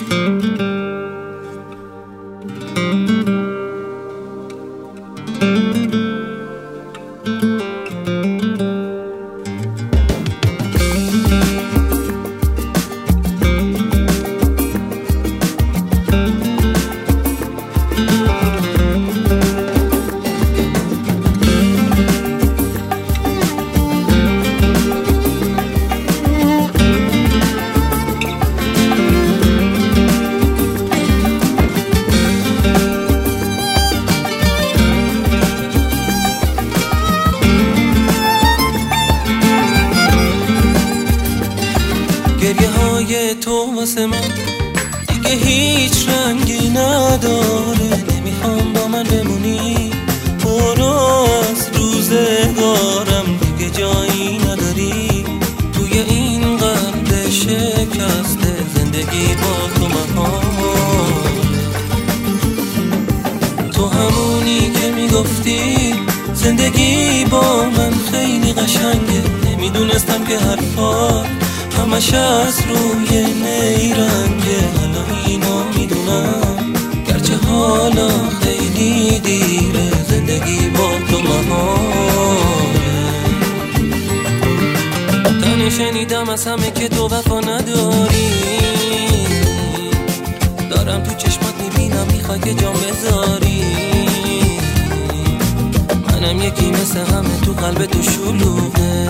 گریه های تو واسه من دیگه هیچ رنگی نداره. نمیخوام با من بمونی، برو از روزگارم، دیگه جایی نداری توی این قلب شکسته. زندگی با تو محاله، تو همونی که میگفتی زندگی با من خیلی قشنگه. نمیدونستم که حرفات همش از روی نیرنگه. حالا اینو میدونم گرچه حالا خیلی دیره، زندگی با تو محاله. تنه شنیدم از همه که تو وفا نداری، دارم تو چشمات میبینم میخوای که جام بذاری. منم یکی مثل همه تو قلب تو شلوغه.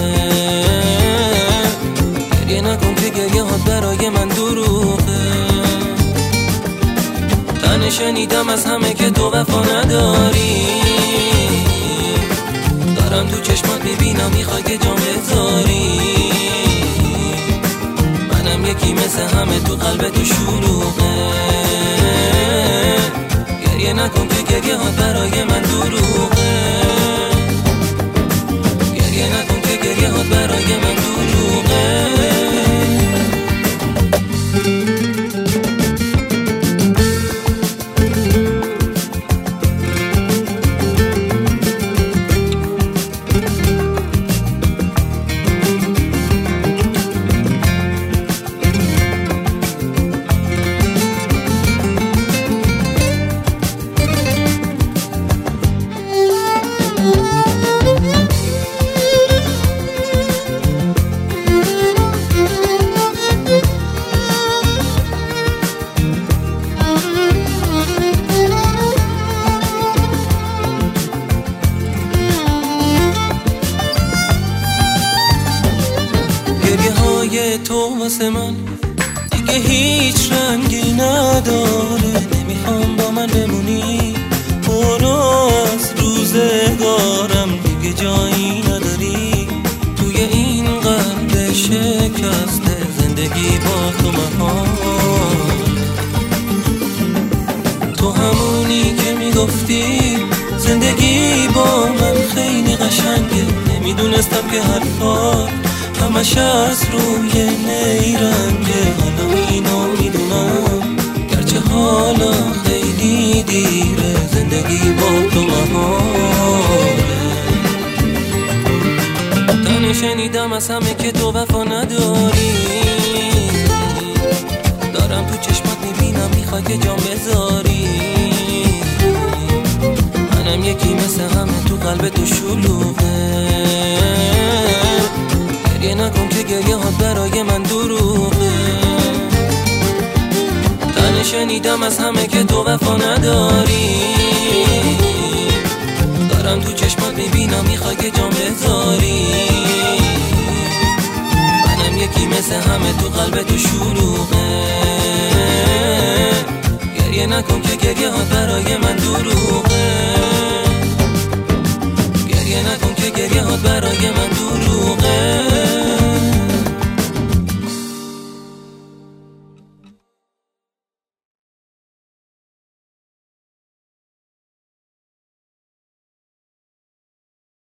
گریه نکن که گریه هات برای من دروغه. تنه شنیدم از همه که تو وفا نداری، دارم تو چشمات میبینم میخوای که جام بذاری. منم یکی مثل همه تو قلب تو شلوغه. گریه نکن که گریه هات برای من دروغه. گریه نکن که گریه هات برای من دروغه. تو واسه من دیگه هیچ رنگی نداره. نمیخوام با من بمونی، برو از روزگارم، دیگه جایی نداری توی این قلب شکسته. زندگی با تو محاله، تو همونی که میگفتی زندگی با من خیلی قشنگه. نمیدونستم که حرفات همش از روی نیرنگه. حالا اینو میدونم گرچه حالا خیلی دیره، زندگی با تو محاله. تنه شنیدم از همه که تو وفا نداری، دارم تو چشمات میبینم میخوای که جام بذاری. منم یکی مثل همه تو قلب تو شلوغه. گریه نکن که گریه هات برای من دروغه. تنه شنیدم از همه که تو وفا نداری، دارم تو چشمات میبینم میخوای که جام بذاری. منم یکی مثل همه تو قلب تو شلوغه. گریه نکن که گریه هات برای من دروغه. گریه نکن که گریه هات برای من دروغه.